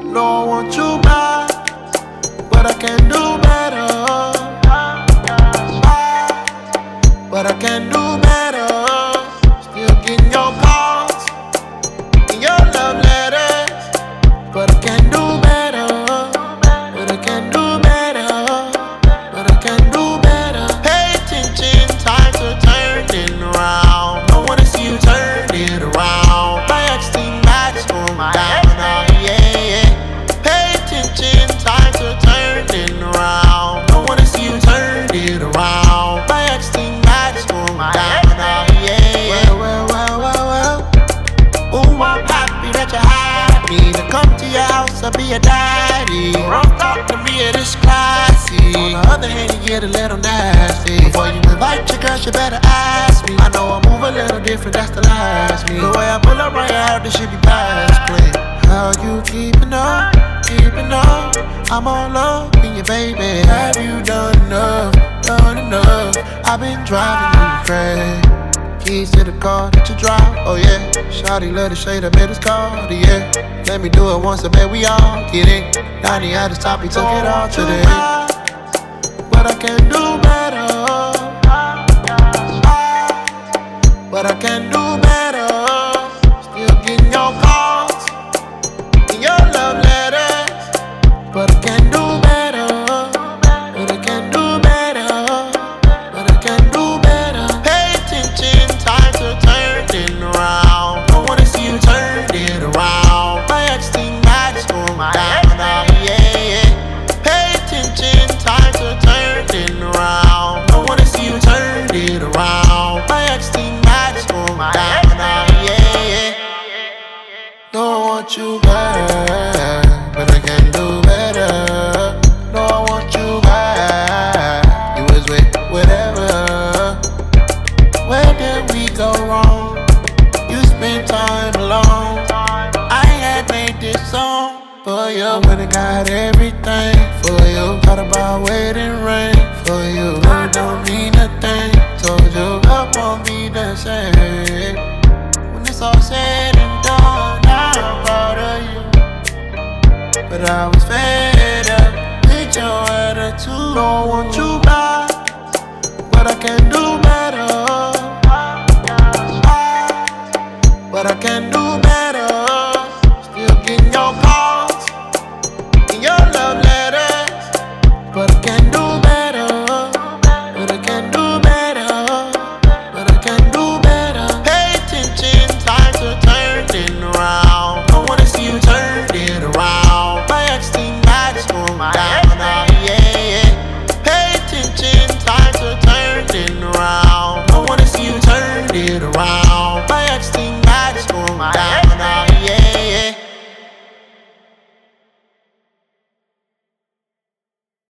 No, I want you back, but I can do better. But I can do better. Still getting your calls and your love letters, but I can do better. But I can do better. But I can do better. Pay attention, times are turning around. I wanna see you turn it around. My ex team match on down now, yeah. Pay attention, times are turning around. I wanna see you turn it around. My ex team match on down now, yeah. Well. Ooh, I'm happy that you had me to come to your house, I'll be your daddy. Don't talk to me, it is classy. On the other hand, you get a little nasty. Before you invite your girl, you better ask me. I know I move a little different, that's the last me. The way I pull up right out, this should be past clean. How you keeping up? Keeping up? I'm all up in you, baby. Have you done enough? Done enough? I've been driving you crazy. Keys to the car that you drive, oh yeah. Shawty love the shade of it, it's called, yeah. Let me do it once, I bet we all get it. 90 at the top, he took it all today. But I can do better. But I can do better. Still getting your calls and your love letters, but I can do better. But I can do better. But I can do better. Pay attention, times are turning around. I wanna see you turn it around. My ex team match on down now, yeah. Pay attention, times are turning around. I wanna see you turn it around. My ex team match on down now, yeah. No, I want you back, but I can do better. No, I want you back. You was with whatever. Where did we go wrong? You spent time alone. I had made this song for you. When I got everything for you. Thought about wedding ring for you. Love don't mean a thing. Told you love won't be the same. When it's all said and done, I'm proud of you. But I was fed up with your attitude. Don't want you back, but I can do better. But I can do better. Still getting your calls and your love letters, but I can do better. But I can do better. But I can do better. Pay attention, times are turning around. I wanna see you turn it around. My ex team match on down now, yeah. Pay attention, times are turning around. I wanna see you turn it around.